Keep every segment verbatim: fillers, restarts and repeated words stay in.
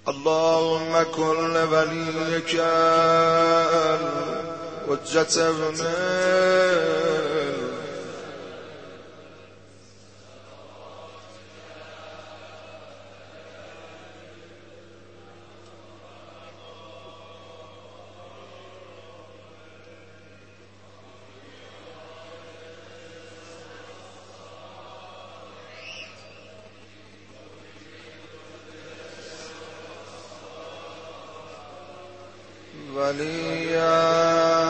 اللهم كن لوليك الحجة ابن وليا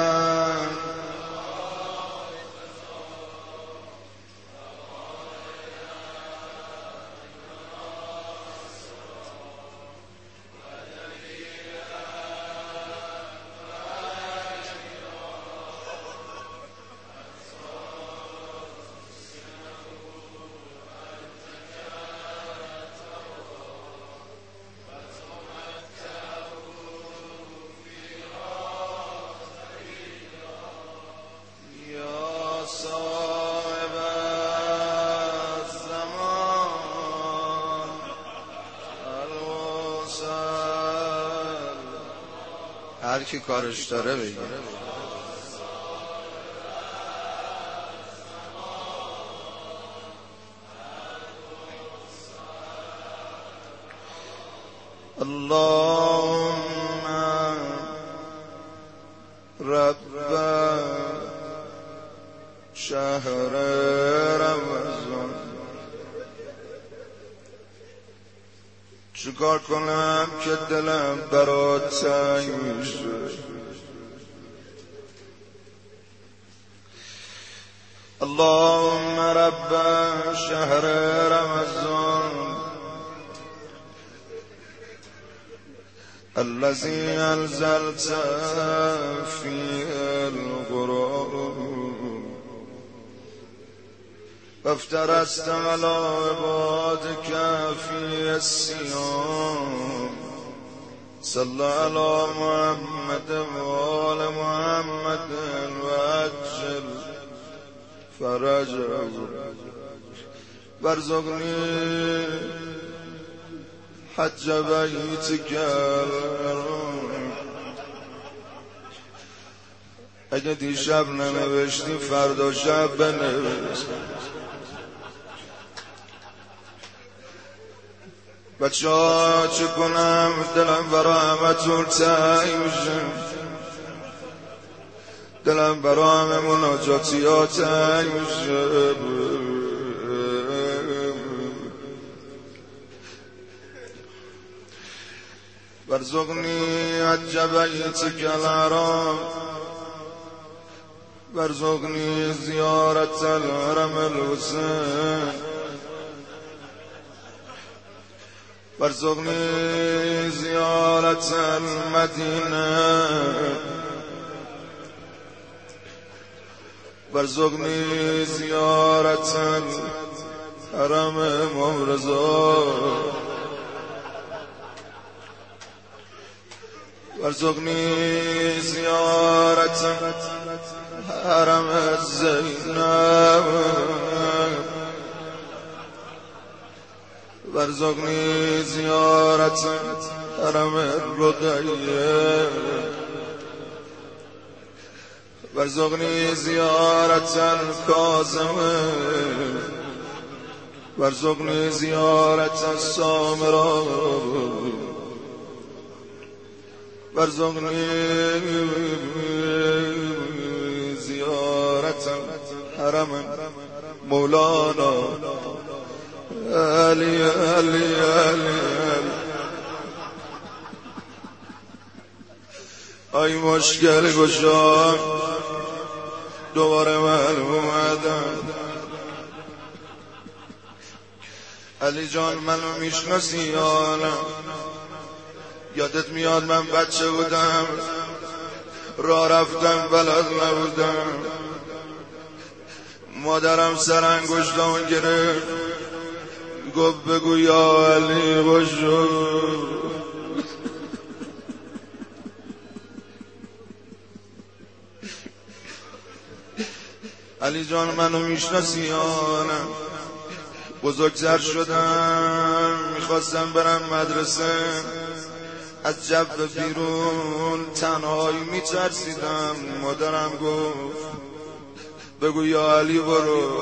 هر کی کارش داره بگه. اللهم رب شهر رمضان. چیکار کنم که دلم برات تنگ میشه؟ اللهم رب شهر رمضان الذي أنزلت فيه القرآن وافترست على عبادك في الصيام صل على محمد وآل محمد وعجل فرجه وارزقني حج بیتک. اگه دیشب ننوشتی فردا شب بنویس. بچه ها چه کنم دلم برا همتون تنگ میشه، دلم برا همه مناجاتی ها تنگ میشه. وارزقني حج بيتك الحرام وارزقني زيارة الحرم الحسين وارزقني زيارة المدينة وارزقني زيارة الحرم ممرزا وارزقني زيارة حرم الزينب وارزقني زيارة حرم الرقية وارزقني زيارة الكاظم وارزقني زيارة السامرة وارزقني زيارة حرم مولانا علي علي علي ای مشکل گشا دوباره من اومدم. علی جان منو میشناسی یا نه؟ یادت میاد من بچه بودم راه رفتم بلد نبودم، مادرم سر انگشتامو گرفت گفت بگو یا علی باشو. علی جان منو میشناسی یا نه؟ بزرگتر شدم میخواستم برم مدرسه، از جو بیرون تنهایی میترسیدم. مادرم گفت بگو یا علی برو.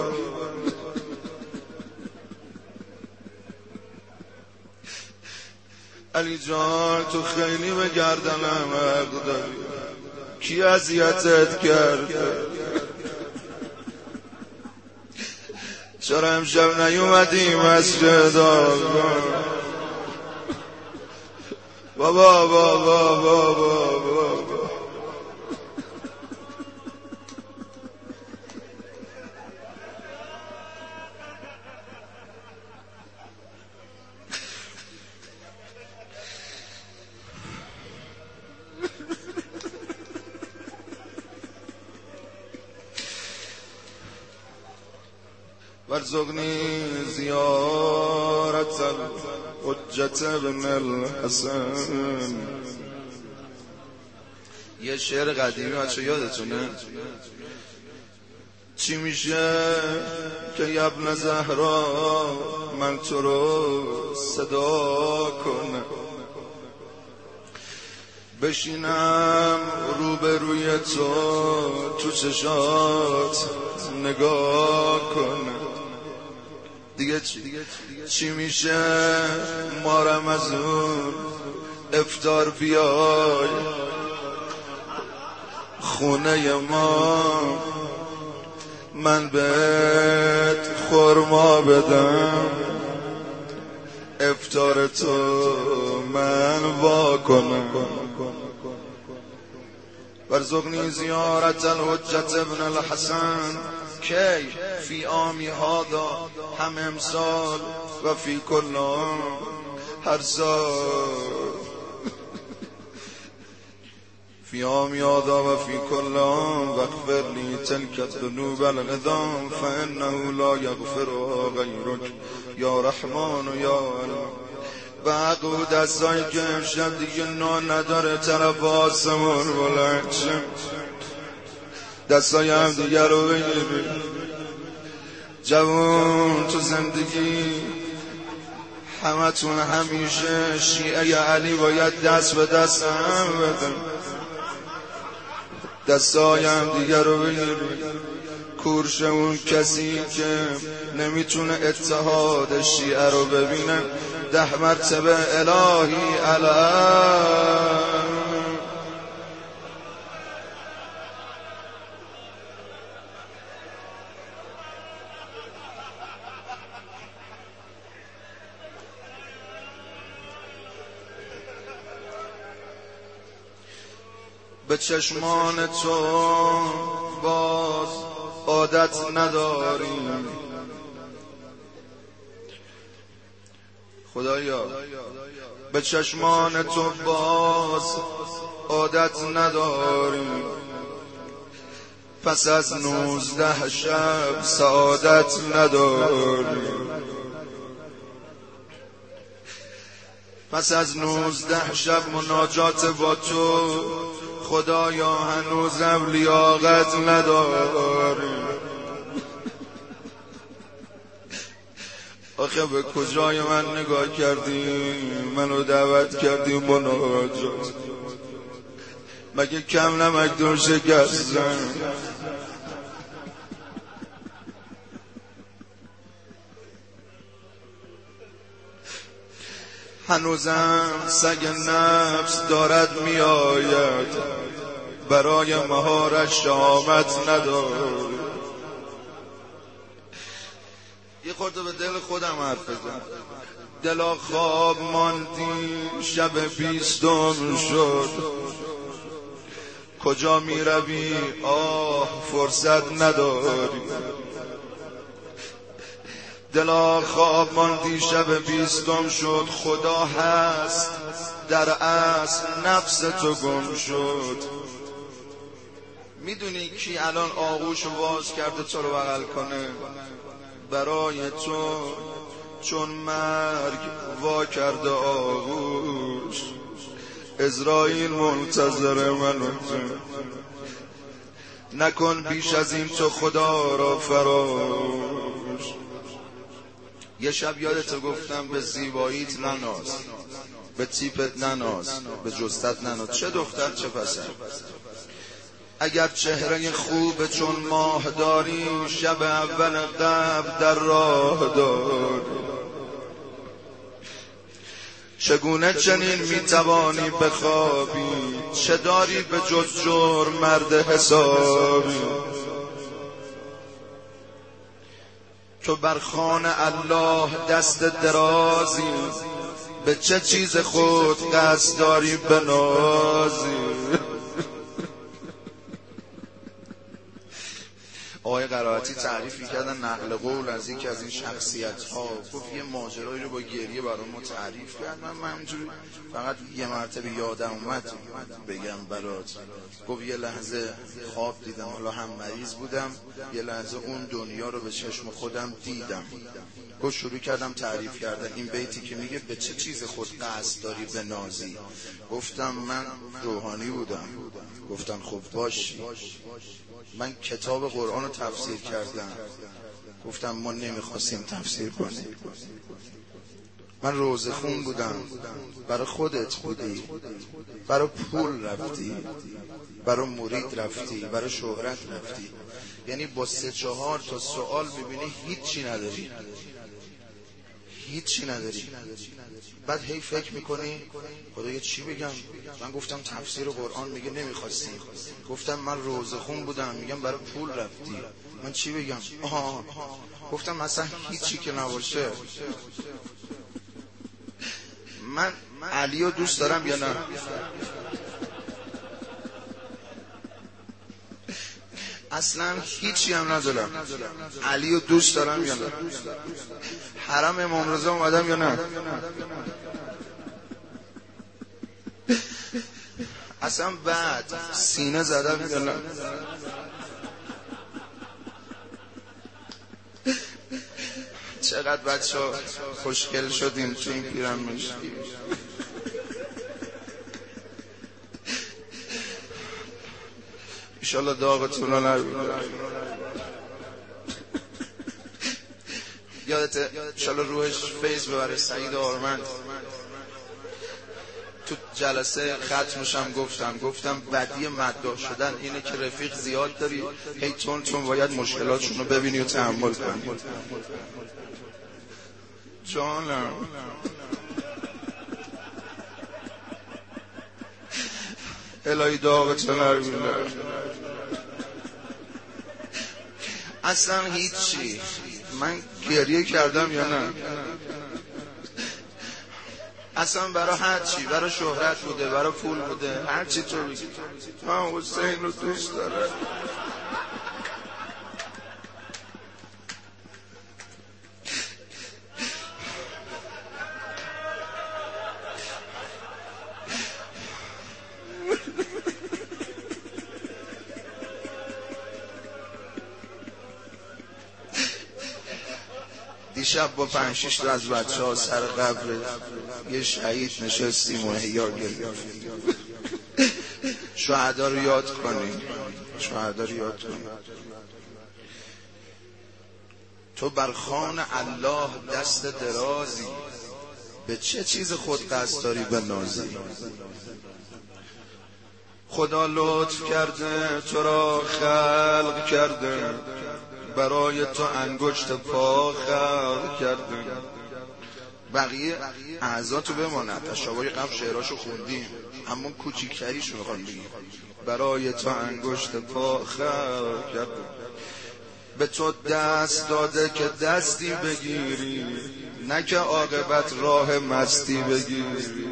علی جان تو خیلی به گردنم حق داری، کی اذیتت کرد؟ چرا امشب نیومدی مسجد؟ بابا بابا بابا بابا وارزقني زيارة الحجة بن الحسن. یه شعر قدیمی بچه یادتونه؟ چی میشه که ابن زهرا من تو رو صدا کنه، بشینم روبروی تو تو چشات نگاه کنه. دیگه چی؟ چی میشه مارم از اون افطار بیای خونه ما، من بهت خرما بدم، افطار تو من وا کنم. وارزقني زیارت الحجة ابن الحسن کی فی عامی هذا، هم امسال و فی کل عام، هر سال. فی عامی هذا و فی کل عام واغفر لی تلک الذنوب العظام فانه لا یغفرها غیرک یا رحمان و یا علیم. بقو دستایی که امشب دیگه نان نداره طرف آسمون بلند شه، دستای هم دیگه رو بگیری. جوان تو زندگی همه تون همیشه شیعه علی باید دست به دست هم بدن، دستای هم دیگه رو بگیری. کورش اون کسی که نمیتونه اتحاد شیعه رو ببینه، ده مرتبه الهی علی. به چشمان تو باز عادت نداریم خدایا، به چشمان تو باز عادت نداریم، پس از نوزده شب سعادت نداریم، پس از نوزده شب مناجات با تو خدایا هنوزم لیاقت نداریم. آخه به کجای من نگاه کردی، منو دعوت کردی مناجات، مگه کم نمک دور شکستم؟ هنوزم سگ نفس دارد میآید، برای مهارش شامت ندارد. یه خورده به دل خودم حرف بزن. دلا خواب ماندی شب بیستم شد، کجا می روی آه فرصت نداری. دلا خواب ماندی شب بیستم شد، خدا هست در اصل نفس تو گم شد. میدونی کی الان آغوش باز کرده تو رو بغل کنه؟ برای تو چون مرگ وا کرده آغوش، عزراییل منتظر من و تو. نکن بیش از این تو خدا را فراموش. یه شب یادت گفتم به زیباییت نناز، به تیپت نناز، به جستت نناز، چه دختر چه پسر. اگر چهره خوب چون ماه داری، شب اول قبل در راه داری. چگونه چنین میتوانی بخوابی، چه داری به جز جرم مرد حسابی. تو بر خوان الله دست درازی، به چه چیز خود قصد داری بنازی. آقای قرائتی تعریفی کردن نقل قول از یکی از این شخصیت ها، گفت یه ماجرایی رو با گریه برام تعریف کرد. من همینجوری فقط یه مرتبه یادم اومد بگم برات. گفت یه لحظه خواب دیدم، حالا هم مریض بودم، یه لحظه اون دنیا رو به چشم خودم دیدم. گفت شروع کردم تعریف کردن این بیتی که میگه به چه چیز خود قصد داری به نازی. گفتم من روحانی بودم. گفتن خب باشی. من کتاب قرآن رو تفسیر کردم. گفتم ما نمیخواستیم تفسیر کنیم. من روزه خون بودم. برای خودت بودی، برای پول رفتی، برای مرید رفتی، برای شهرت رفتی. یعنی با سه چهار تا سوال ببینی هیچی نداری، هیچی نداری. بعد هی فکر میکنی خدایا چی بگم. من گفتم تفسیر قرآن، میگه نمیخواستی. گفتم من روزه خون بودم، میگم برای پول رفتی، من چی بگم. آها. گفتم مثلا هیچی که نباشه. من علی رو دوست دارم یا نه؟ اصلا هیچی هم ندارم. علی رو دوست دارم یا نه؟ حرم امام رضا اومدم یا نه؟ اصلا بعد سینه زدم یا نه؟ چقدر بچه ها خوشگل شدیم تو این پیرامون. ایشالله داغتون رو نبینم. یادته ایشالله روحش فیض ببره سعید آرمند. تو جلسه ختمشم گفتم گفتم بدی مداح شدن اینه که رفیق زیاد داری، هی تون تون باید مشکلاتشون رو ببینی و تحمل کنی. جانم الهی داغتون رو نبینم. اصلا هیچی. من گریه کردم یا نه؟ اصلا برای هر چی، برای شهرت بوده، برای پول بوده، هر چی تو بگی. من حسین رو دوست دارم. دیشب با پنج شش تا از بچه ها سر قبر یه شهید نشستیم و احیا گرفتیم. شهدا رو یاد کنیم، شهدا رو یاد کنیم. تو بر خوان الله دست درازی، به چه چیز خود قصد داری بنازی. خدا لطف کرده تو را خلق کرده، برای تو انگشت پا خلق کرده. بقیه اعضا تو بماند. تشابه قبل شعراشو خوندیم، اما کوچیکتریشو میخوام بگیم. برای تو انگشت پا خلق کرده، به تو دست داده که دستی بگیری، نه که عاقبت راه مستی بگیری.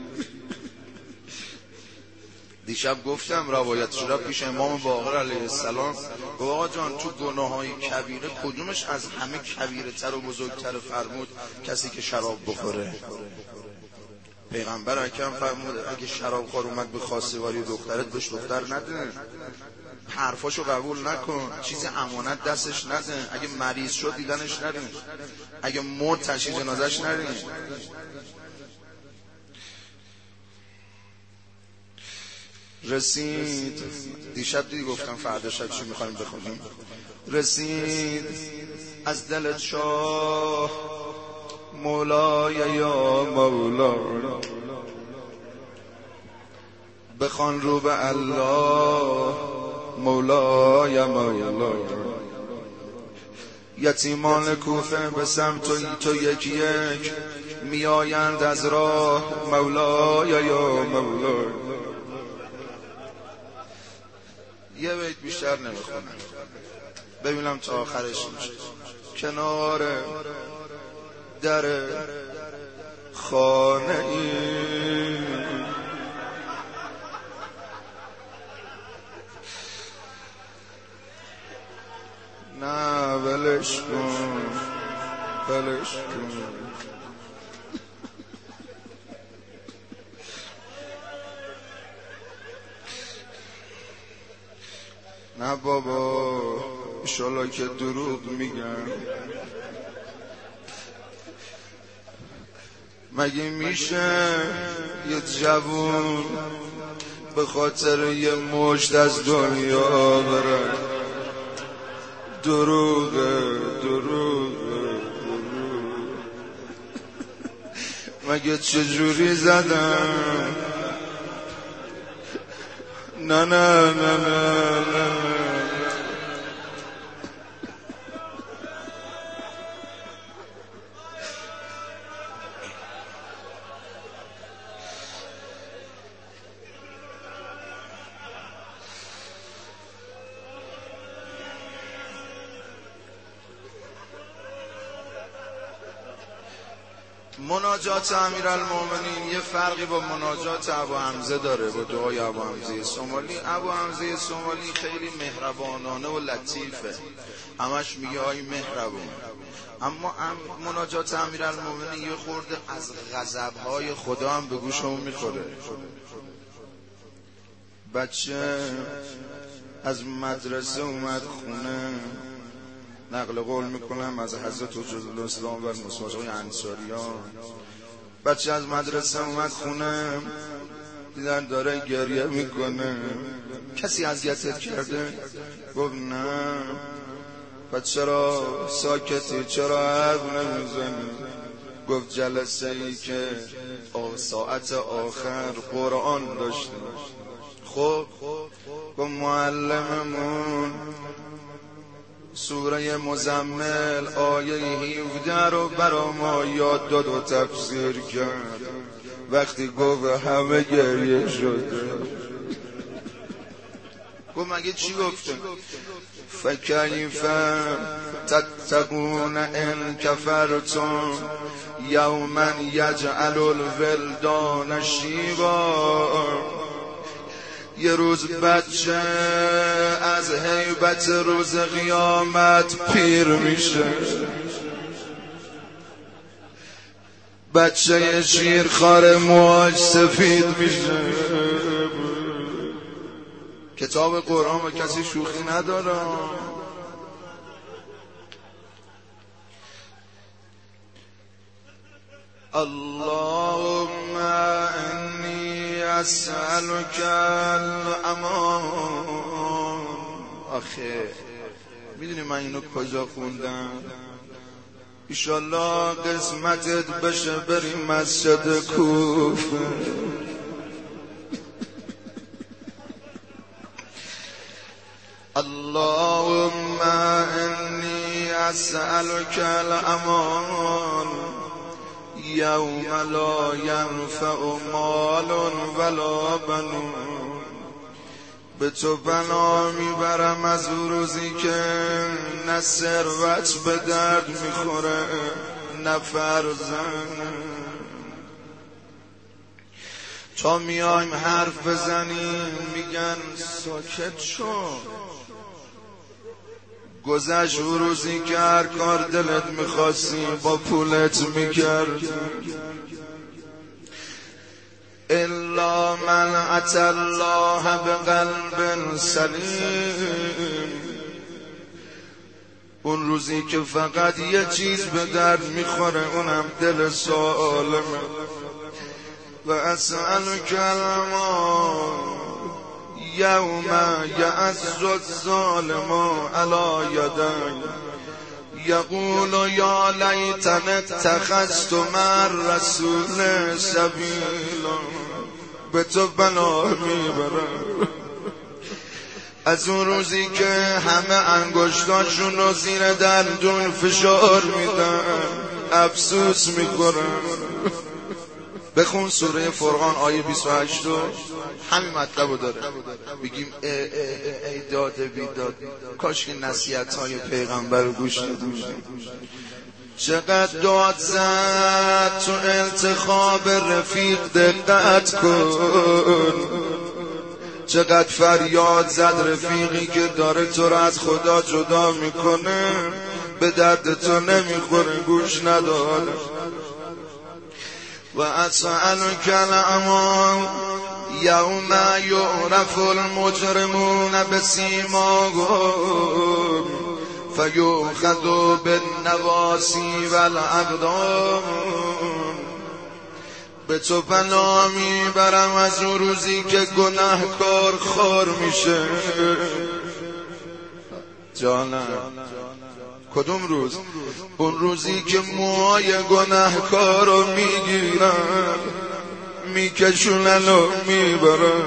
دیشب گفتم روایت شده پیش امام باقر علیه السلام، گفت آقا جان تو گناههای کبیره کدومش از همه کبیره تر و بزرگتر فرمود؟ کسی که شراب بخوره. پیغمبر اکرم فرمود اگه شراب خور اومد به خواستگاری دخترت بهش دختر نده، حرفاشو قبول نکن، چیزی امانت دستش نده، اگه مریض شد دیدنش نره، اگه مرد تشییع جنازش نره. رسید دیشب دیدی گفتم فردا شب چی میخوایم بخونیم. رسید از دل شاه مولای یا مولا، بخوان رو به الله مولای مولا. یتیمان کوفه به سمت تو یک یک میآیند از راه مولای یا مولا. یه بیت بیشتر نمیخونم ببینم تا آخرش میشه. کنار در خانه ای نه ولش کن ولش کن نه بابا ایشالا که دروغ میگم. مگه میشه یه جوون به خاطر یه مشت از دنیا بره؟ دروغه دروغه دروغ. مگه چجوری زدم؟ نه نه نه نه نه مناجات امیرالمومنین یه فرقی با مناجات ابو حمزه داره، با دعای ابو حمزه سومالی. ابو حمزه سومالی خیلی مهربانانه و لطیفه، همش میگه آی مهربان. اما مناجات امیرالمومنین یه خورده از غضب‌های خدا هم به گوشمون میخوره. بچه از مدرسه اومد خونه، نقل قول میکنم از حضرت حجت الاسلام و مصطفی انصاریان. بچه از مدرسه اومد خونه، دیدن داره گریه میکنه. کسی اذیتت کرده؟ گفت نه. بچه چرا ساکتی؟ چرا حرف نمیزنی؟ گفت جلسه ای که ساعت آخر قرآن داشتیم. خب گفت معلممون سوره مزمل آیه هفده رو برا ما یاد داد و تفسیر کرد. وقتی گفت همه گریه شده. گفت مگه چی گفته؟ فکیف تتقون ان کفرتم یوما یجعل الولدان شیبا. یه روز بچه از هیبت روز قیامت پیر میشه. بچه شیرخوار موهاش سفید میشه. کتاب قرآن با کسی شوخی نداره. اللهم انی اسألک الامان. آخه میدونی من اینو کجا خوندم؟ ایشالله قسمتت بشه بری مسجد کوفه. اللهم انی اسألک الامان یوم لا ینفع مال ولا بنون. به تو بنا میبرم از او روزی که نه ثروت به درد میخوره نه فرزند. تا میایم حرف بزنیم میگن ساکت شو. گذشت او روزی که هر کار دلت میخواستی با پولت میکرد. الا من اتى الله بقلب سلیم. اون روزی که فقط یه چیز به درد میخوره، اونم دل سالمه. و اسألک المان یوم یعز الظالم علی یدی یقول یا لیتن اتخذت مع الرسول سبیلا. به تو بنا میبرم از اون روزی که همه انگشتاشون رو زیر دندون فشار میدن افسوس میکنن. بخون سوره فرقان آیه بیست و هشت رو، همین مطلب رو داره. بگیم ای, ای, ای, ای داد بیداد، کاش که نصیحت های پیغمبر رو گوش ندیم. چقدر داد زد تو انتخاب رفیق دقت کن، چقدر فریاد زد رفیقی که داره تو رو از خدا جدا میکنه، به درد تو نمیخوره گوش نداره. و اسألک الأمان یوم یعرف المجرمون بسیماهم فیؤخذ بالنواصی والاقدام. به تو پناه میبرم از اون روزی که گناهکار خار میشه. جانم کدوم روز؟ اون روزی که موهای گناهکار رو میگیرن میکشونن و میبرن.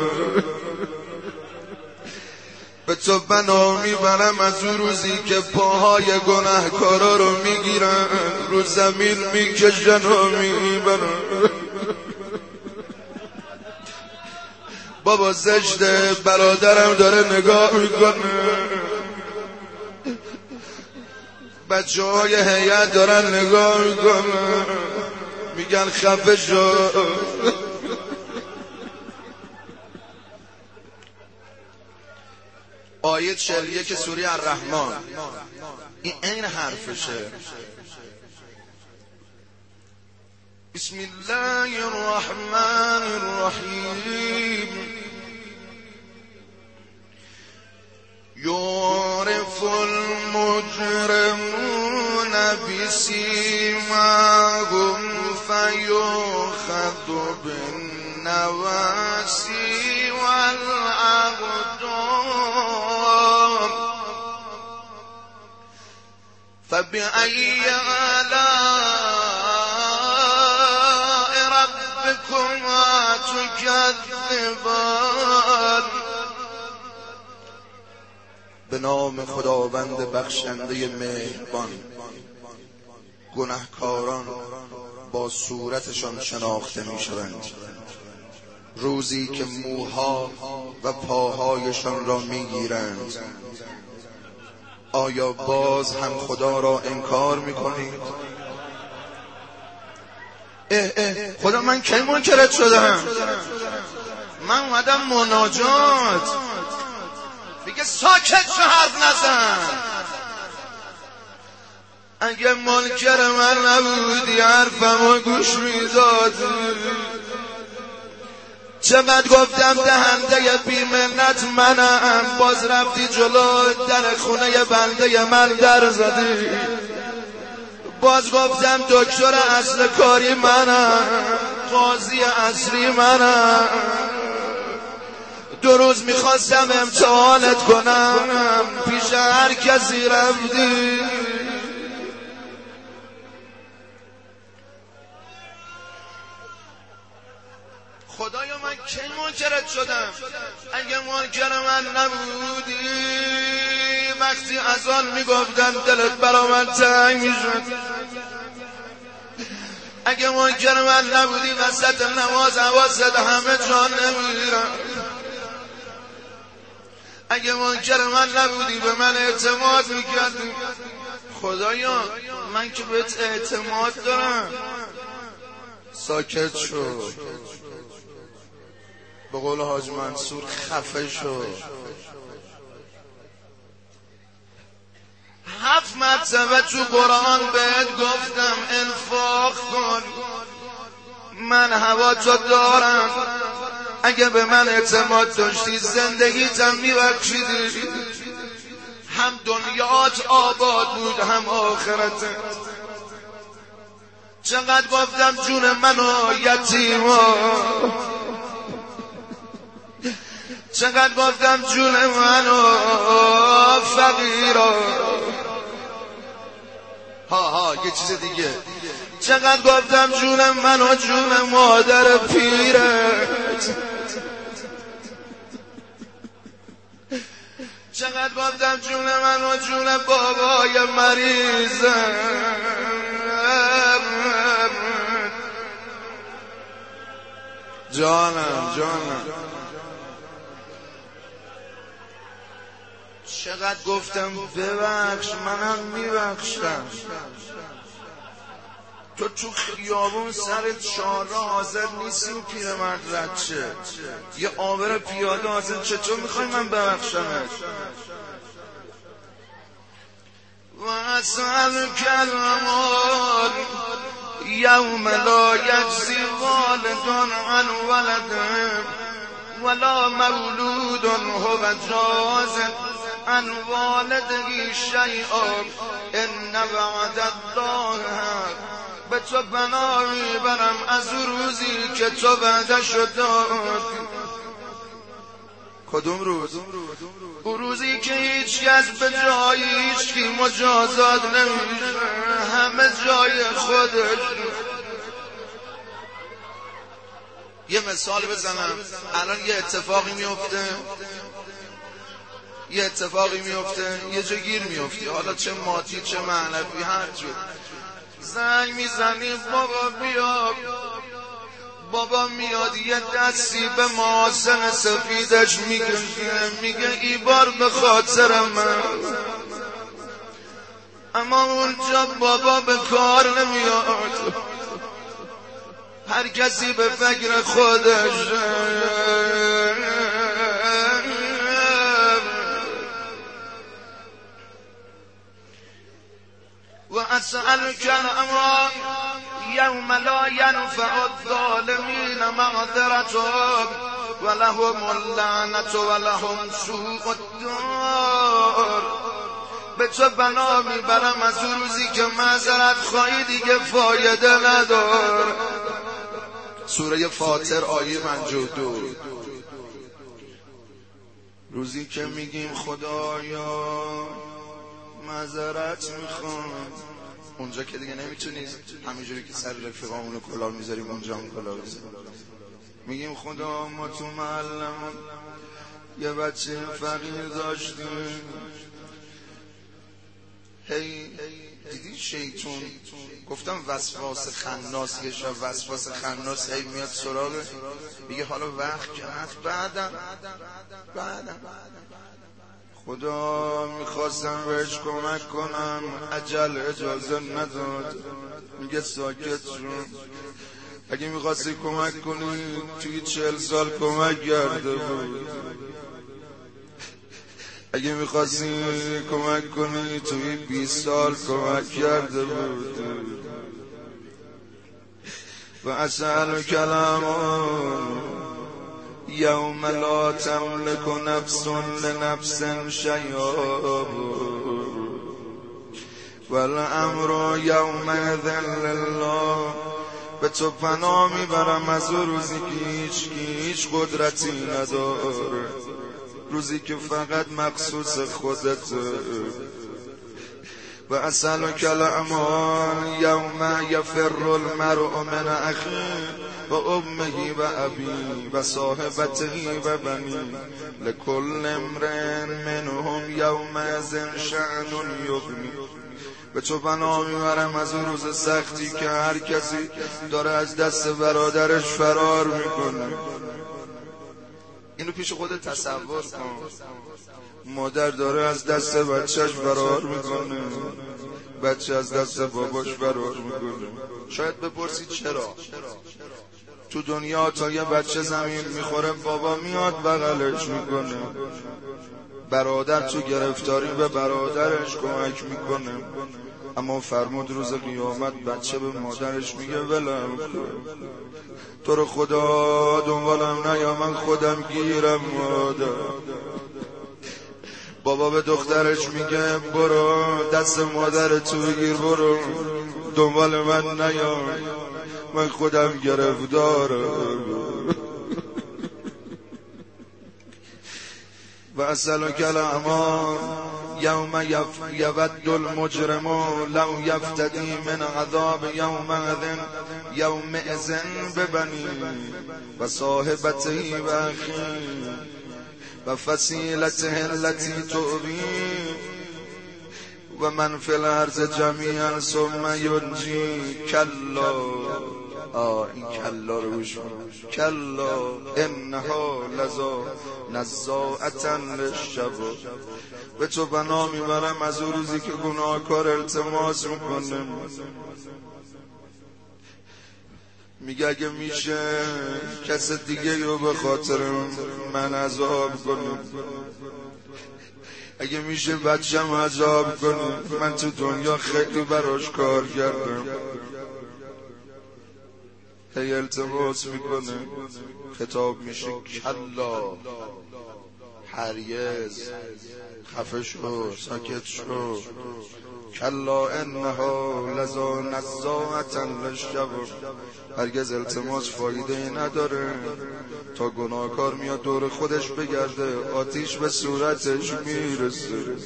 به تو پناه میبرم از اون روزی که پاهای گناهکارا رو میگیرن رو زمین میکشن و میبرن. بابا زشته، برادرم داره نگاه میکنه، بچه های هیئت دارن نگاه میکنن میگن خفه شو. آیه چهل و یک سوره الرحمن این این حرفشه. بسم الله الرحمن الرحیم. یعرف المجرمون بسیماهم فیؤخذ بالنواصی والاقدام فبأی آلاء ربکما تکذبان. به نام خداوند بخشنده مهربان. گناهکاران با صورتشان شناخته می شوند روزی که موها و پاهایشان را می گیرند. آیا باز هم خدا را انکار می کنید؟ اه اه خدا من کی منکرت شدم؟ من اومدم مناجات. میگه ساکت شو، حرف نزن. اگه منکر من نبودی حرفمو گوش میدادی. چقدر گفتم دهنده بی منت منم، باز رفتی جلو در خونه بنده من در زدی. باز گفتم دکتر اصل کاری منم، قاضی اصلی منم. دو روز میخواستم امتحانت کنم، پیش هر کسی رفتی. خدایا من کی منکرت شدم؟ اگه منکر من نبودی وقتی اذان میگفتن دلت برا من تنگ میشد. اگه منکر من نبودی وسط نماز حواست همه جان نمیرم. اگه منکر من نبودی به من اعتماد میکردی. خدایا من که بهت اعتماد دارم. ساکت شو. به قول حاج منصور خفه شو. هفت مرتبه تو قرآن بهت گفتم انفاق کن، من هوا تو دارم. اگه به من اعتماد داشتی زندگیتم میبخشیدی. هم دنیات آباد بود هم آخرتت. چقدر گفتم جون منو یتیما، چقدر گفتم جون منو فقیرا. ها ها یه چیز دیگه. چقدر گفتم جونم من و جون مادر پیرت، چقدر گفتم جون من و جون بابای مریضم. جانم جانم چقدر گفتم ببخش، منم میبخشم. تو تو خیابون سر چهارراه حاضر نیستی و پیرمرد رد شه، یه عابر پیاده حاضر، چطور میخوای من ببخشمت؟ و اسأل کلمان یوم لا یجزی والد عن ولده ولا مولود هو جاز عن والده شیئا ان وعد الله حق. به تو بنا میبرم از روزی که تو وعده‌ش داد. کدوم روز؟ اون روزی که هیچ کس به جای هیچ کی مجازات نمیشه، همه جای خودش. یه مثال بزنم، الان یه اتفاقی میفته یه اتفاقی میفته یه جا گیر میفتی، حالا چه مادی چه معنوی، هر جور زنگ میزنی بابا بیا، بابا میاد یه دستی به محاسن سفیدش میگه میگه ای بار به خاطر من. اما اونجا بابا به کار نمیاد، هر کسی به فکر خودش. و اسألک الامر یوم لا ینفع الظالمین معذرتهم ولهم اللعنة ولهم سوء الدار. به تو بنا میبرم از اون روزی که معذرت خواهی دیگه فایده ندار. سوره فاطر آیه پنجاه و دو. روزی که میگیم خدایا معذرت میخوام، اونجا که دیگه نمیتونیم همینجوری که سر رفیقامونو کلاه میذاریم اونجا هم کلاه میذاریم، میگیم خدا ما تو معلم یه بچه فقیر داشتیم، هی دیدی شیطون گفتم وسواس خناس، یه شب وسواس خناس هی میاد سراغه، میگه حالا وقت که هست بعدم بعدم خدا میخواستم بهش کمک کنم، عجل اجازه نداد. میگه ساکت شو، اگه میخواستی کمک کنی توی چهل سال کمک کرده بود، اگه میخواستی کمک کنی توی بیست سال کمک کرده بود. و اسأل کلام یوم لا تملک نفس لنفس شیئا والامر یومئذ لله. به تو پناه میبرم از اون روزی که هیچ هیچ قدرتی نداره، روزی که فقط مخصوص خودته. و اسألک الامر یوم یفر المرء من اخیه و امه و ابی و صاحبته و بنی لکل امرئ منهم یومئذ شأن یغنی. به تو پناه میبرم از اون روز سختی که هر کسی داره از دست برادرش فرار میکنه. اینو پیش خودت تصور کن، مادر داره از دست بچهش فرار میکنه، بچه از دست باباش فرار میکنه. شاید بپرسید چرا؟ تو دنیا تا یه بچه زمین میخوره بابا میاد بغلش میکنه، برادر تو گرفتاری به برادرش کمک میکنه، اما فرمود روز قیامت بچه به مادرش میگه ولم کن، تو رو خدا دنبالم نیا من خودم گیرم مادر. بابا به دخترش میگه برو دست مادر تو بگیر، برو دنبال من نیا من خودم گرفتارم. و اسألک الاعمال یوم یود المجرم لو یفتدی من عذاب یومئذ یومئذ ببنی و صاحبته و اخی و فصیلته التي تؤوی و من فی الارض جمیعا ثم ینجی. کلا، آه این کلا رو گوش کن. کلا انها لظا نزاعة للشوا. به تو بنا میبرم از اون روزی که گناهکار التماس میکنه، میگه اگه میشه کس دیگه رو به خاطر من عذاب کنه، اگه میشه بچم عذاب کنه، من تو دنیا خیلی براش کار کردم. هی التماس میکنه، خطاب میشه کلا، هرگز، خفه شو، ساکت شو. کلا انها لظا نزاعة للشوا. هرگز التماس فایده ای نداره، تا گناهکار میاد دور خودش بگرده، آتیش به صورتش میرسه،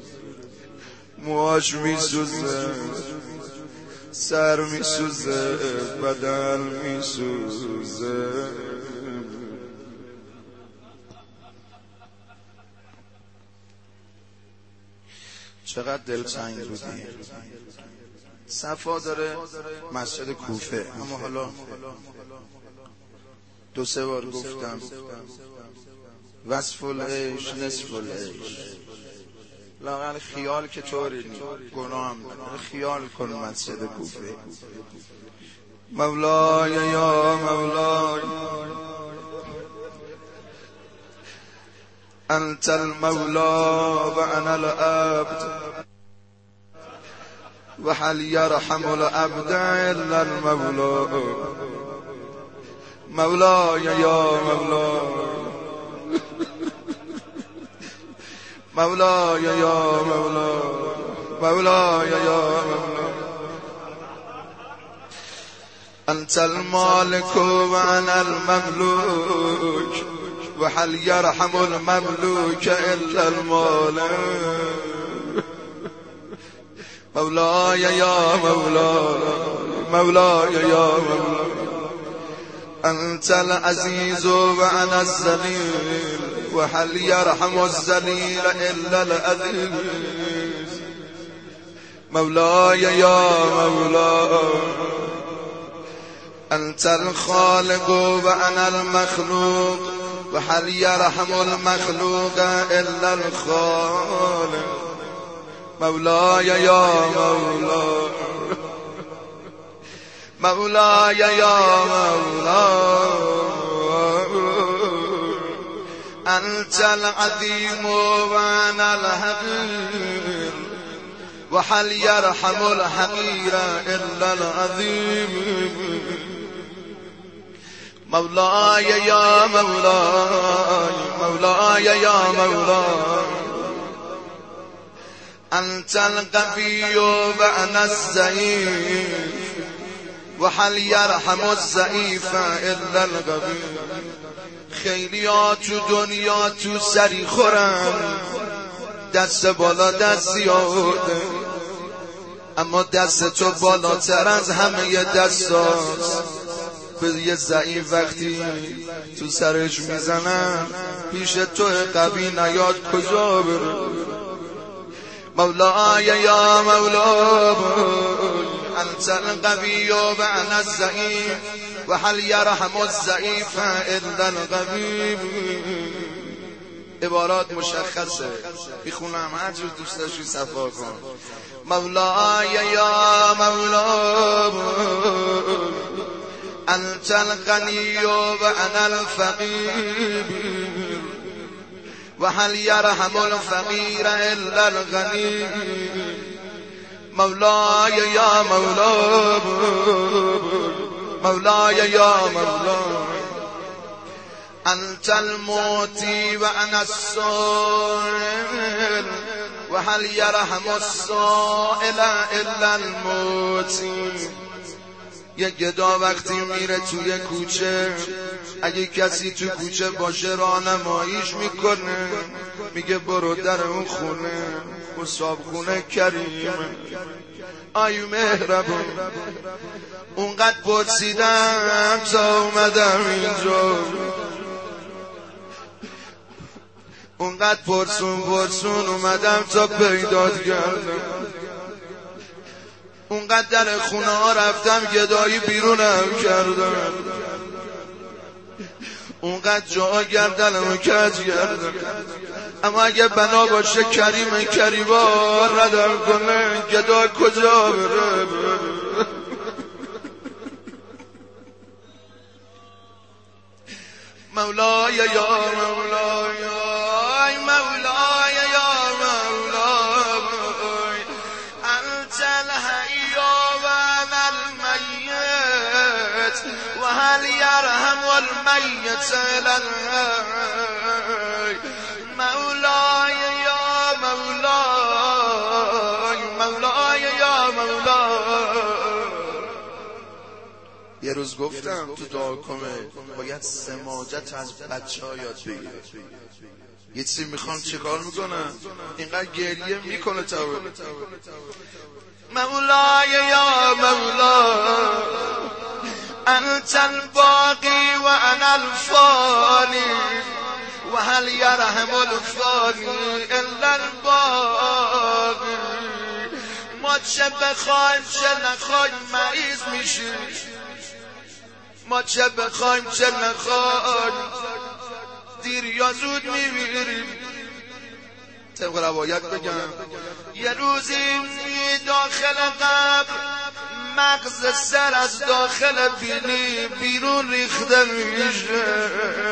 موهاش میسوزه، سر میسوزه، بدن میسوزه. چقدر دلتنگ بودی. صفا داره مسجد کوفه، اما حالا دو سه بار گفتم وصف العیش نصف العیش. لااقل خیال که طوری گناه هم خیال کن مسجد کوفه. مولای یا مولای انت المولا و انا العبد و هل یرحم العبد الا المولا. مولای یا مولا مولای یا مولا مولای یا مولا انت المالک و انا المملوک و هل یرحم المملوک الا المالک. مولای یا مولا مولای یا مولا انت العزیز و انا الذلیل و هل یرحم الذلیل الا العزیز. مولای یا مولا انت الخالق و انا المخلوق و هل یرحم المخلوق الا الخالق. مولای یا مولا مولای یا مولا انت العظیم و انا الحقیر و هل یرحم الحقیر الا العظیم. مولای یا مولای مولای یا مولای انت القوی و انا الضعیف و هل یرحم الضعیف الا القوی. خیلی ها تو دنیا تو سری خورن، دست بالا دست زیاده، اما دست تو بالاتر از همه دست هاست. به یه ضعیف وقتی تو سرش میزنن، پیش تو قوی نیاد کجا بره. مولای یا مولا انت القوی و انا الضعیف و هل یرحم الضعیف الا القوی. عبارات مشخصه، میخونم هر جور دوست داشتی صفا کن. مولای یا مولا انت الغنی و انا الفقیر و هل یرحم الفقیر الا الغنی. مولای یا مولا مولای یا مولا انت الموتی و انا السائل و هل یرحم السائل الا الموتی. یه گدا وقتی میره توی کوچه، اگه کسی تو کوچه باشه راهنماییش میکنه، میگه برو در اون خونه. حسابخونه کریم آی مهربون اونقدر پرسیدم تا اومدم اینجا اونقدر پرسون پرسون اومدم تا پیدات کردم اونقدر در خونه ها رفتم گدایی بیرونم کردم اونقدر جا گردنمو کج کردم اما اگه بنا باشه کریم کریما ردم کنه گدا کجا بره مولای یا مولای ای مولای یا مولای انت الحی و انا المیت و هل یرحم المیت الحی مولای یا مولای مولای یا مولای. یه روز گفتم تو دعا کنه باید سماجت از بچه ها یاد بگیره یه چیزی میخوام چیکار میکنم اینقدر گریه میکنه تا مولای یا مولای انت الباقی و انا الفانی و هل یرحم الفانی الا الباقی ما چه بخوایم چه نخوایم مریض میشیم ما چه بخوایم چه نخوایم دیر یا زود میمیریم طبق روایت بگم یه روزی داخل قبر مغز سر از داخل بینی بیرون ریخته میشه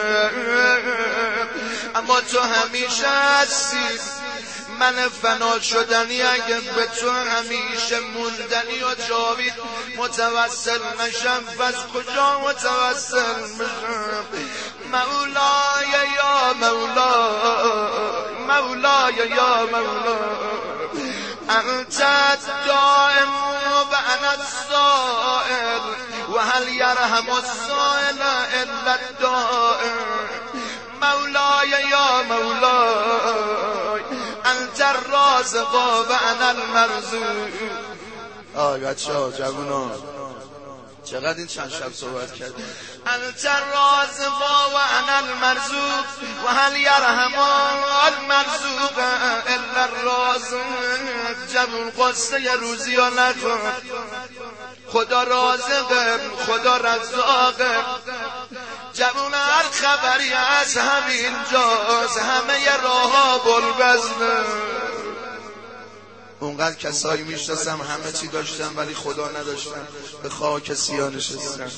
اما تو همیشه هستی من فنا شدنی اگه به تو همیشه موندنی و جاوید متوسل نشم پس کجا متوسل میشم مولای یا مولای مولای یا مولای انت الدائم و انا السائل و هل یرحم السائل الا الدائم مولای یا مولای انت الرازق و انا المرزوق. آی بچه ها جوونا چقدر این چند شب صحبت کرد انت الرازق و انا المرزوق و هل یرحم المرزوق الا الرازق. جوون قصه ی روزی ها نکن خدا رازقه خدا رزاقه جوون هر خبری از همین جاست همه ی راه ها بلبزنه اونقدر کسایی میشناسم همه چی داشتم ولی خدا نداشتم به خاک سیاه نشستم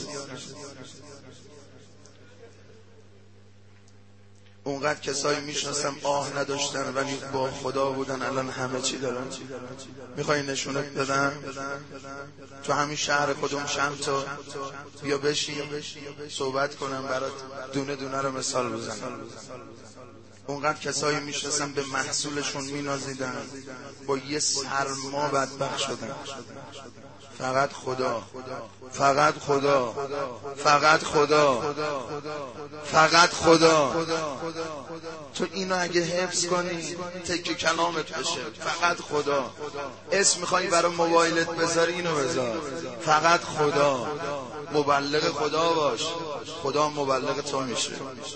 اونقدر کسایی میشناسم آه نداشتن ولی با خدا بودن الان همه چی دارن میخوایی نشونت بدم تو همین شهر خودم چند تا بیا بشین صحبت کنم برات دونه دونه رو مثال بزنم اونقدر کسایی میشناسم به محصولشون مینازیدن با یه سرما بدبخت شدن فقط خدا فقط خدا فقط خدا فقط خدا تو اینو اگه حفظ کنی تکه کلامت بشه فقط خدا اسم میخوایی برای موبایلت بذاری اینو بذار فقط خدا مبلغ خدا باش خدا مبلغ تو میشه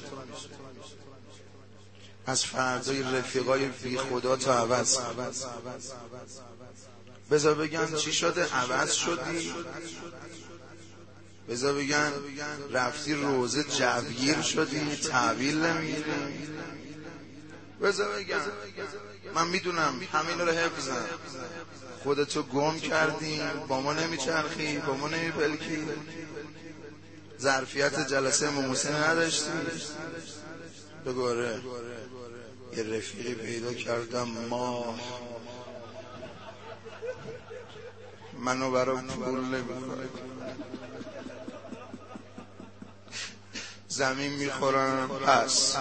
از فردای رفیقای بی خدا تا عوض بذار بگن چی شده عوض شدی بذار بگن رفتی روزه جوگیر شدی تعویل نمیگیری بذار بگن من میدونم همین رو حفظم خودتو گم کردی با ما نمیچرخی با ما نمیپلکی ظرفیت جلسه موسیقی نداشتی بگوره یه رفیقی پیدا کردم ما منو برای پول نمیکنه زمین میخورم پس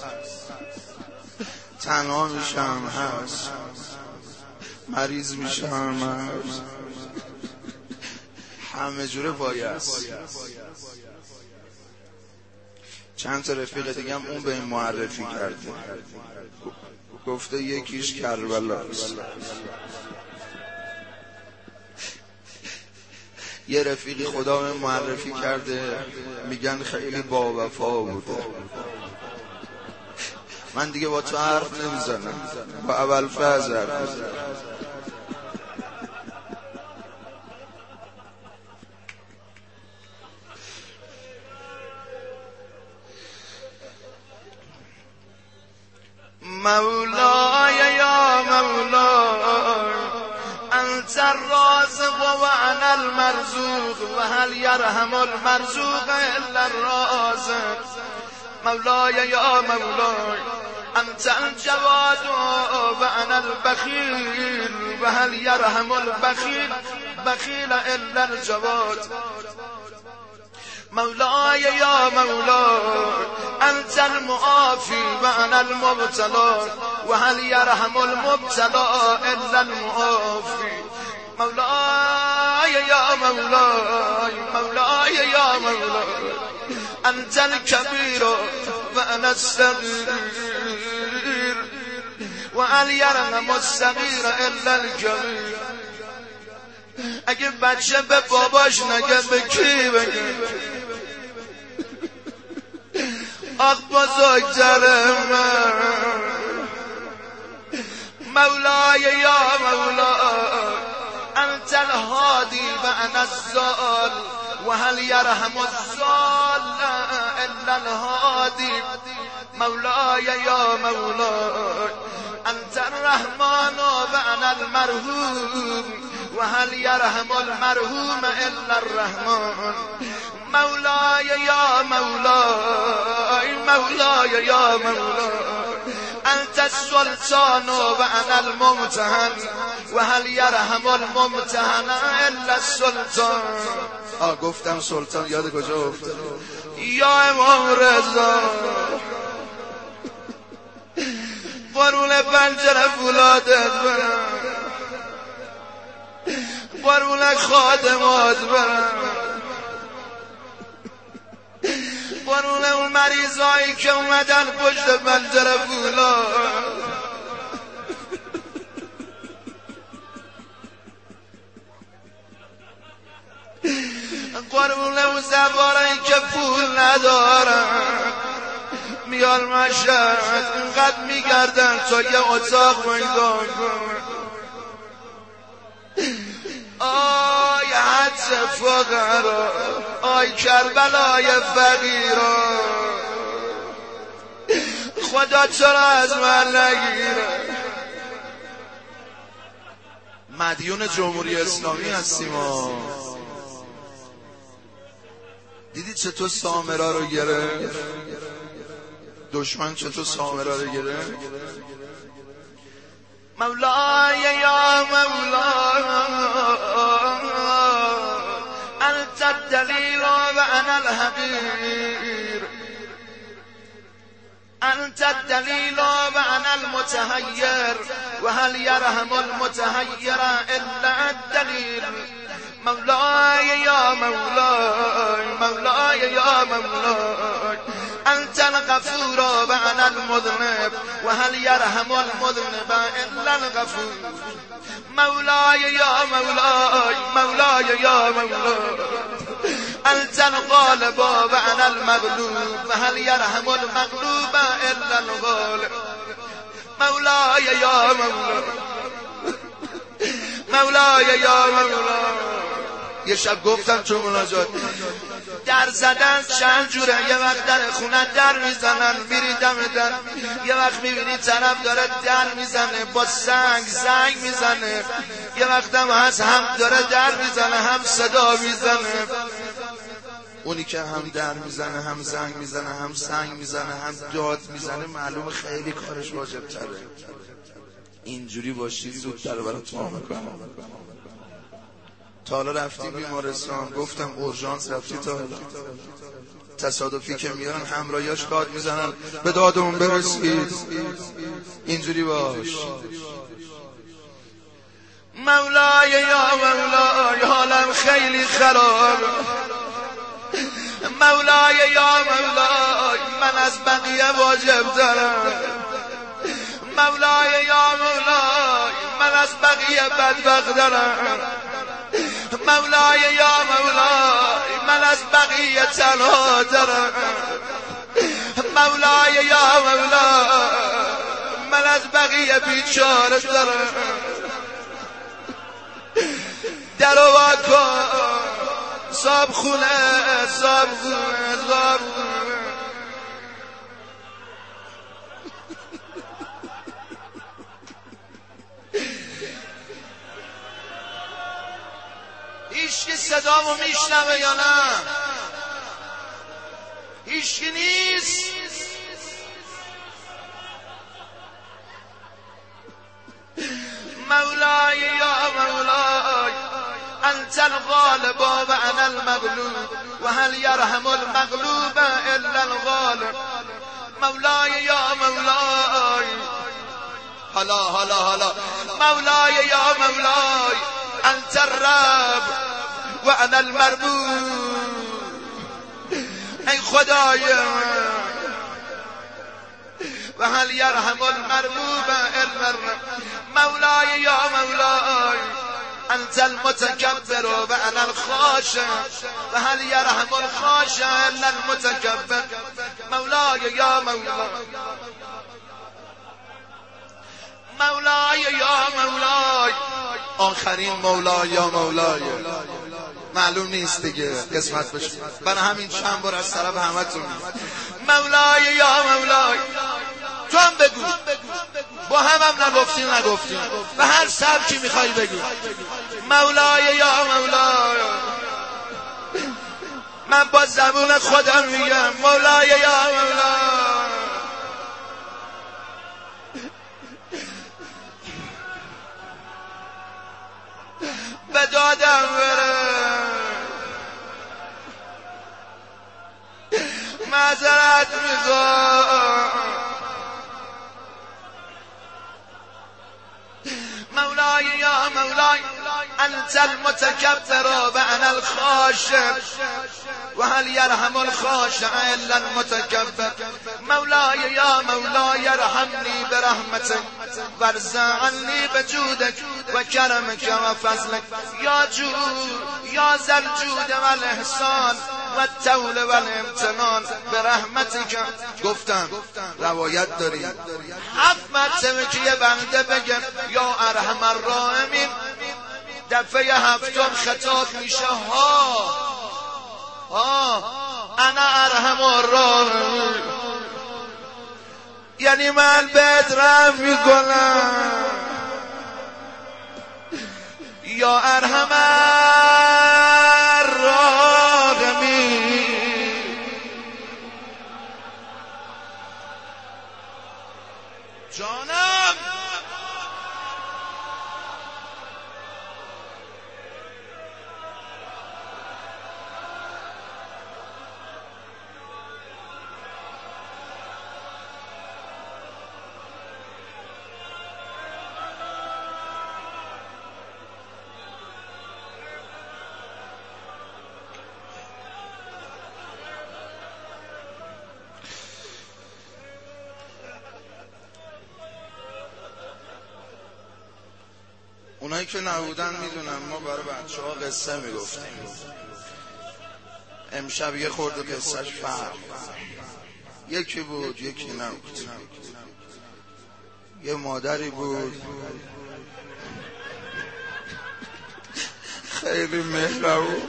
تنها میشم هست مریض میشم هست همه جوره بایست چند تا رفیق دیگه هم اون به این معرفی کرده گفته یکیش کربلاست. یه رفیقی خدا من معرفی کرده، میگن خیلی با وفا بوده. من دیگه با تو حرف نمیزنم، با ابوالفضل حرف میزنم. مولاي يا مولاي أنت الرازق وأنا المرزوق وهل يرحم المرزوق إلا الرازق. مولاي يا مولاي أنت الجواد وأنا البخيل وهل يرحم البخيل بخيل إلا الجواد. مولاي يا مولاي أنت المعافي وأنا المبتلى وهل يرحم المبتلى إلا المعافي. مولاي يا مولاي مولاي يا مولاي أنت الكبير وأنا الصغير وهل يرحم الصغير إلا الكبير. اگه بچه به باباش نگه به کی بگه؟ آخ بزرگتر من. مولاي یا مولاي انت الهادي وانا الضال وهل يرحم الضال الا الهادي. مولاي یا مولاي انت الرحمن وانا المرحوم وهل يرحم المرحوم الا الرحمن. مولاي يا مولاي مولاي يا مولاي انت السلطان وانا الممتحن وهل يرحم الممتحن الا السلطان. آه گفتم سلطان، یاد کجا افتاد؟ یا امام رضا بارون پنجره فولادت برم، بارون خادمات برم، بارون اون مریضایی که اومدن پشت پنجره فولاد، بارون اون سوارایی که پول ندارن میان مشهد اینقدر میگردن تا یه اتاق پیدا کن. آی حدس فقرا، آی کربلای فقیرا، خدا چرا از من نگیره. مدیون جمهوری اسلامی هستیم ها. دیدی چطور سامرا رو گرفت؟ دشمن چطور سامرا رو گرفت؟ مولاي يا مولاي أنت الدليل وأنا الحقير أنت الدليل وأنا المتحير وهل يرحم المتحير إلا الدليل. مولاي يا مولاي مولاي يا مولاي أنت الغفور وأنا المذنب وهل يرحم المذنب إلا الغفور. مولاي يا مولاي مولاي يا مولاي أنت الغالب وأنا المغلوب وهل يرحم المغلوب إلا الغالب. مولاي يا مولاي مولاي يا مولاي. یه شب گفتم تو مناجات در زدن چند جوره، یه وقت در خونه در میزنن میری دم در، یه وقت میبینی طرف داره در میزنه با سنگ زنگ میزنه، یه وقت هم هست هم داره در میزنه هم صدا میزنه. اونی که هم در میزنه هم زنگ میزنه هم سنگ میزنه هم داد میزنه معلوم خیلی کارش واجب تره. اینجوری باشی زودتر برات ما میکنم. تا حالا رفتی بیمارستان؟ گفتم اورژانس رفتی تا حالا؟ تصادفی که میارن همراهیاش داد میزنن به دادمون برسید. اینجوری باش. مولای یا مولای حالم خیلی خراب. مولای یا مولای من از بقیه واجب دارم. مولای یا مولای من از بقیه بدبخترم، مولای یا مولای من از بقیه تنها ترم، مولای یا مولای من از بقیه بیچاره ترم. درو وا کن صاحب خونه، صاحب خونه، صاحب خونه. هیچکی صدامو میشنوه یا نه؟ هیچکی نیست؟ مولای یا مولای انت الغالب و انا المغلوب و هل یرحم المغلوب الا الغالب. مولای یا مولای حالا حالا حالا مولای یا مولای انت الرب و انا المربوب. ای خدای و هل یرحم المربوب الا الرب. مولای یا مولای انت المتکبر و انا الخاشع و هل یرحم الخاشع الا المتکبر. مولای یا مولای مولای یا مولای آخرین مولای یا مولای معلوم نیست دیگه قسمت بشه، برای همین چند بار از طرف همتون مولای یا مولای. تو هم بگو، با هم هم نگفتیم نگفتیم و هر سبکی میخوای بگو. مولای یا مولای من با زبون خودم میگم مولای یا مولای. به دادم بره معذرت میخوام. مولای یا مولای انت المتکبر و انا الخاشع و هل یرحم الخاشع الا المتکبر. مولای یا مولای ارحمنی برحمتک وارض عنی بجودک و کرمک و فضلک یا جود یا ذا الجود و الاحسان و الطول و الامتنان برحمتک. گفتم روایت داری هفت مرتبه که یه بنده بگه یا ارحم الراحمین، دفعه هفتم خطاب میشه ها ها انا ارحم الراحمین، یعنی من بهت رحم میکنم. یا ارحم الراحمین. جانم اونایی که نبودن میدونم ما برای بچه ها قصه میگفتیم. امشب یه خورده قصهش فرق، یکی بود یکی نبود. یه مادری بود خیلی مهربون،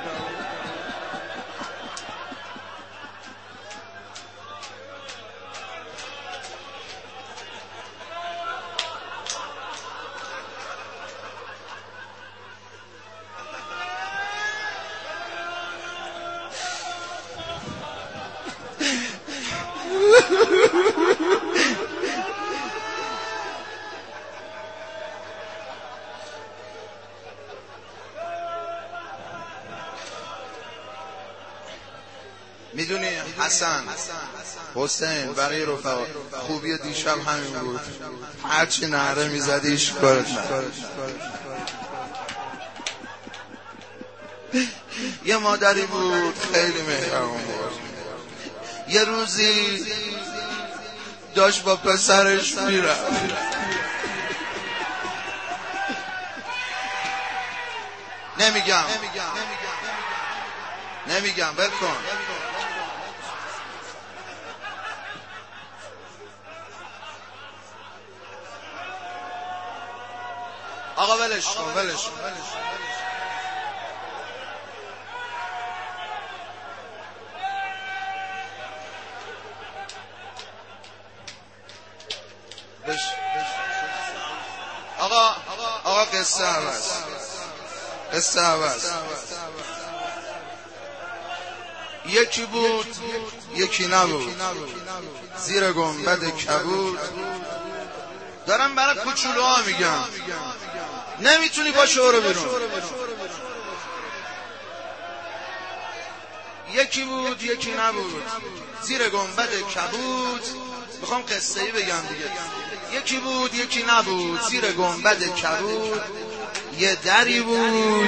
میدونی حسن حسین برای رفقا خوبی دیشب همین بود، هرچی نعره میزدیش کارت نه. یه مادری بود خیلی مهربون بود. یه روزی داشت با پسرش میرفت. نمیگم نمیگم ول کن. آقا ولش کن ولش کن. بش آقا آقا قصه عوض قصه عوض. یکی بود یکی نبود، زیر گنبد کبود. دارم برای کوچولوها میگم، نمیتونی با شعر بیرون. یکی بود یکی نبود، زیر گنبد کبود. میخوام قصه ای بگم دیگه. یکی بود یکی نبود، زیر گنبد کبود یه دری بود.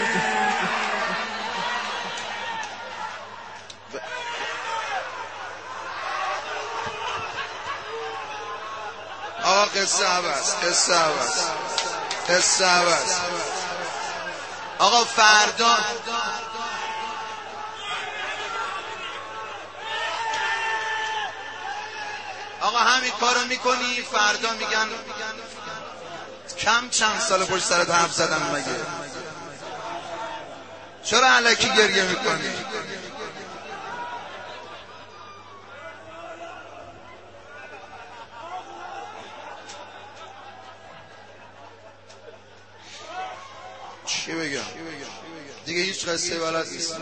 آقا قصه عوض قصه عوض قصه عوض. آقا فردا آقا همین کارو میکنی، فردا میگن کم چند سال پشت سرت حرف زدم مگه؟ چرا الکی گریه میکنی؟ چی بگم؟ دیگه هیچ قصه بلد نیست.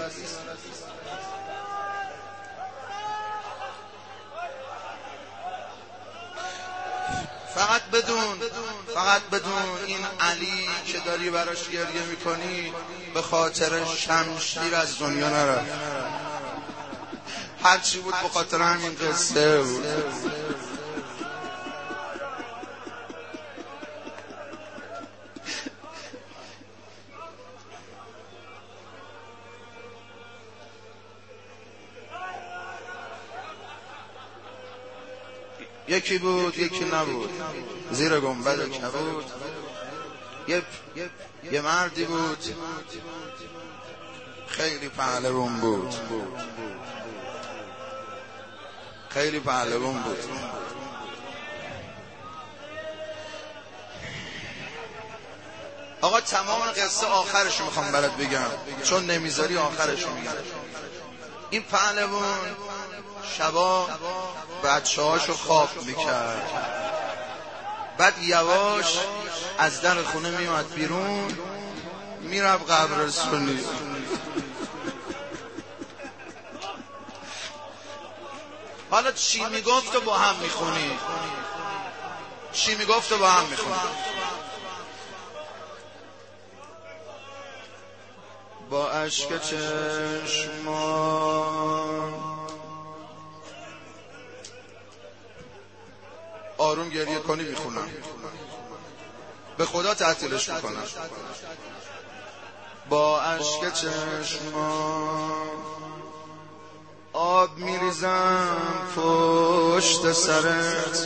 فقط بدون فقط بدون این علی که داری براش گریه میکنی به خاطر شمشیر از دنیا نرفت. هرچی بود به خاطر همین قصه بود. یکی بود یکی نبود، زیر گنبد کبود. یه یه مردی بود خیلی پهلوان بود، خیلی پهلوان بود. آقا تمام قصه آخرش میخوام برات بگم، چون نمیذاری آخرش میگم. این پهلوان شبا بچه هاشو خواب میکرد، بعد یواش از در خونه میومد بیرون میرفت قبرستونی. حالا چی میگفت و با هم میخونی، چی میگفت و با هم میخونی. با اشک چشمان آروم گریه کنی میخونم، به خدا تعطیلش میکنم. با اشک چشمان آب میریزم پشت سرت،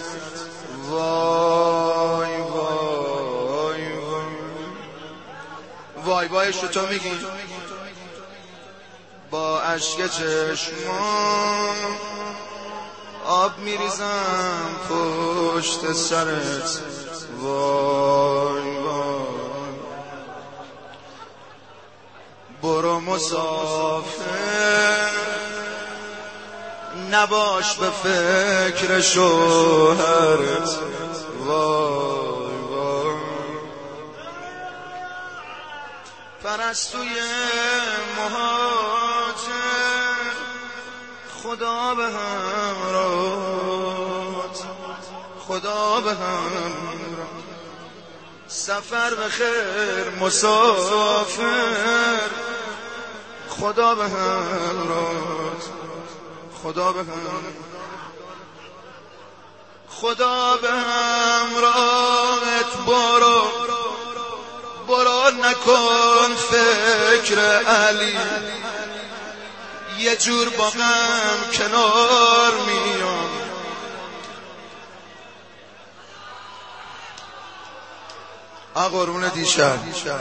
وای وای وای وای وایش رو تو میگی. با اشک چشمان آب میریزم پشت سرت، وای وای. برو مسافر نباش به فکر شوهرت، وای وای. پرستوی مهاجر خدا به هم رات، خدا به هم رات. سفر به خیر مسافر، خدا به هم رات، خدا به هم، خدا به هم رات. برو برو نکن فکر علی، یه جور با غم کنار میام. آ قربون دیشب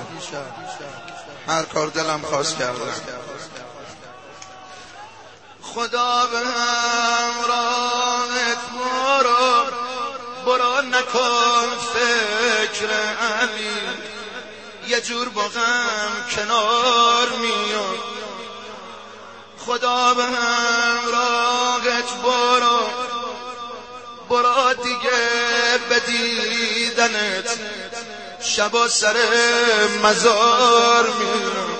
هر کار دلم خواست کردم. خدا به همراهت برو، برو نکن فکر علی، یه جور با غم کنار میاد. خدا به همراهت برو، برو دیگه به دیدنت شبا سر مزار میرم.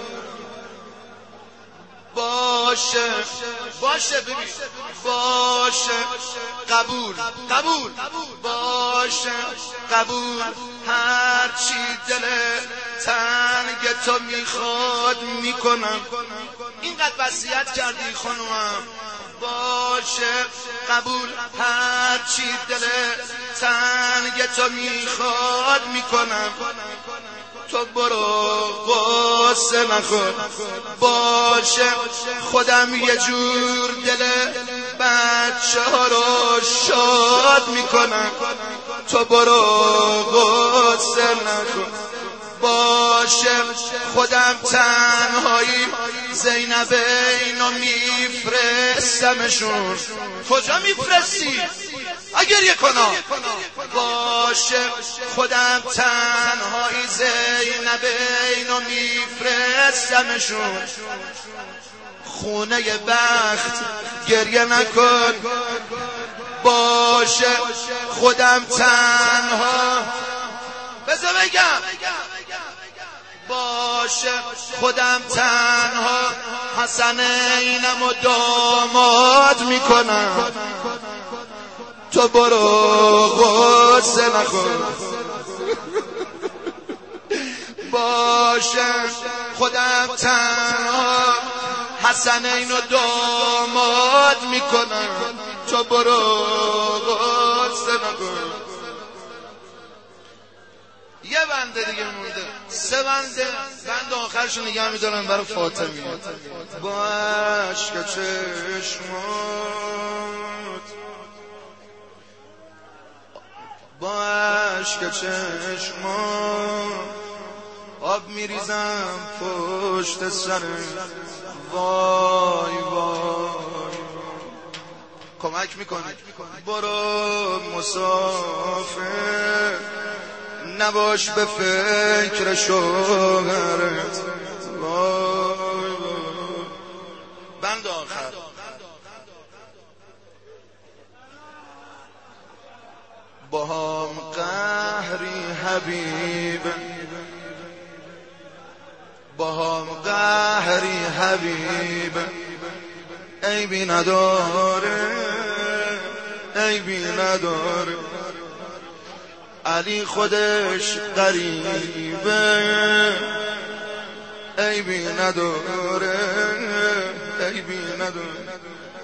باشه باشه ببین، باشه قبول قبول باشه قبول، هر چی دل تنگ تو میخواد میکنم. اینقدر وصیت کردی خانومم. باشه قبول، هر چی دل تنگ تو میخواد میکنم. تو برو قصه نخور. باشه خودم یه جور دل بچه ها رو شاد میکنم. تو برو قصه نخور. باشه خودم تنهایی زینب اینو میفرستمشون. کجا میفرستی؟ اگر یه کنا. باشه خودم تنهایی زینب اینو میفرستمشون. خونه بخت گریه نکن. باشه خودم تنها، بذار بگم، باشه خودم تنها حسنینم و داماد میکنم. تو برو قصه نخور. باشه خودم تنها حسنین و داماد میکنم. تو برو قصه نخور. یه بنده دیگه مونده، سه بنده. بند آخرشو نگه میدارم برای فاطمی. با عشق چشمات، با عشق چشمات آب میریزم پشت سر. وای وای کمک میکنی. برو مسافر نباش به فکر شوهرت. وای وای بند آخر. با هم قهری حبیب، با هم قهری حبیب، عیبی نداره عیبی نداره. علی خودش غریبه، عیبی نداره عیبی نداره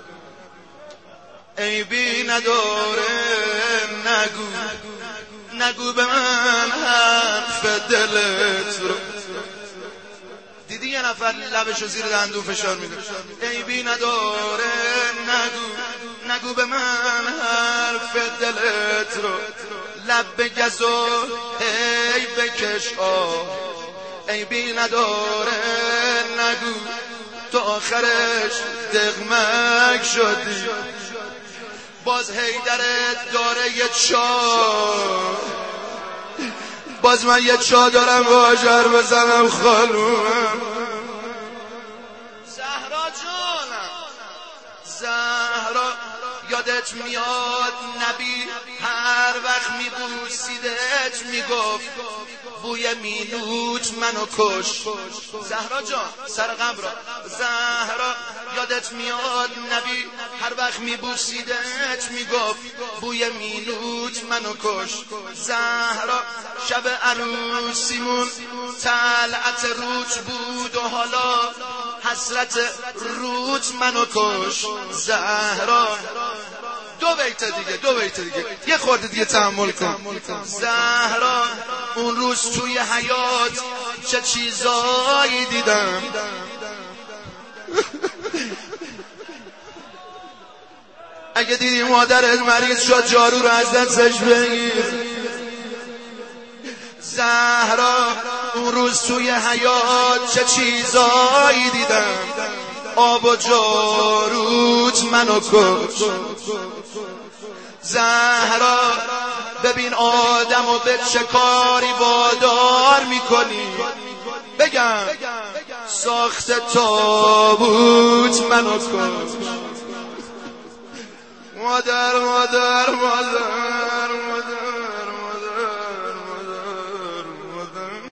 عیبی نداره. نگو نگو به من حرف دلت رو. دیدی یه نفر لبشو زیر دندون فشار میده. عیبی نداره. نگو نگو به من حرف دلت رو. لب بگز و هی بکش آه. عیبی نداره. نگو تو آخرش دغمک شدی. باز هیدرت داره یه چا، باز من یه چا دارم واجر بزنم خانومم. زهرا جانم، زهرا یادت میاد نبی هر وقت میبوسیدت میگفت بوی مینوت منو کش. زهرا جان سر غم را. زهرا یادت میاد نبی هر وقت میبوسیدت میگفت بوی مینوت منو کش. زهرا شب عروسیمون طلعت روت بود و حالا حسرت روت منو کش. زهرا دو بیت دیگه، دو بیت دیگه، یه خورده دیگه تحمل کن. زهرا اون روز توی حیات چه چیزایی دیدم. اگه دیدی مادرت مریض شد جارو رو از دستش بگیر. زهرا اون روز توی حیات چه چیزایی دیدم، آب و جاروت منو کش. زهرا ببین آدم و به چه کاری وادار میکنی، بگم ساخت تابوت منو کش. مادر مادر مادر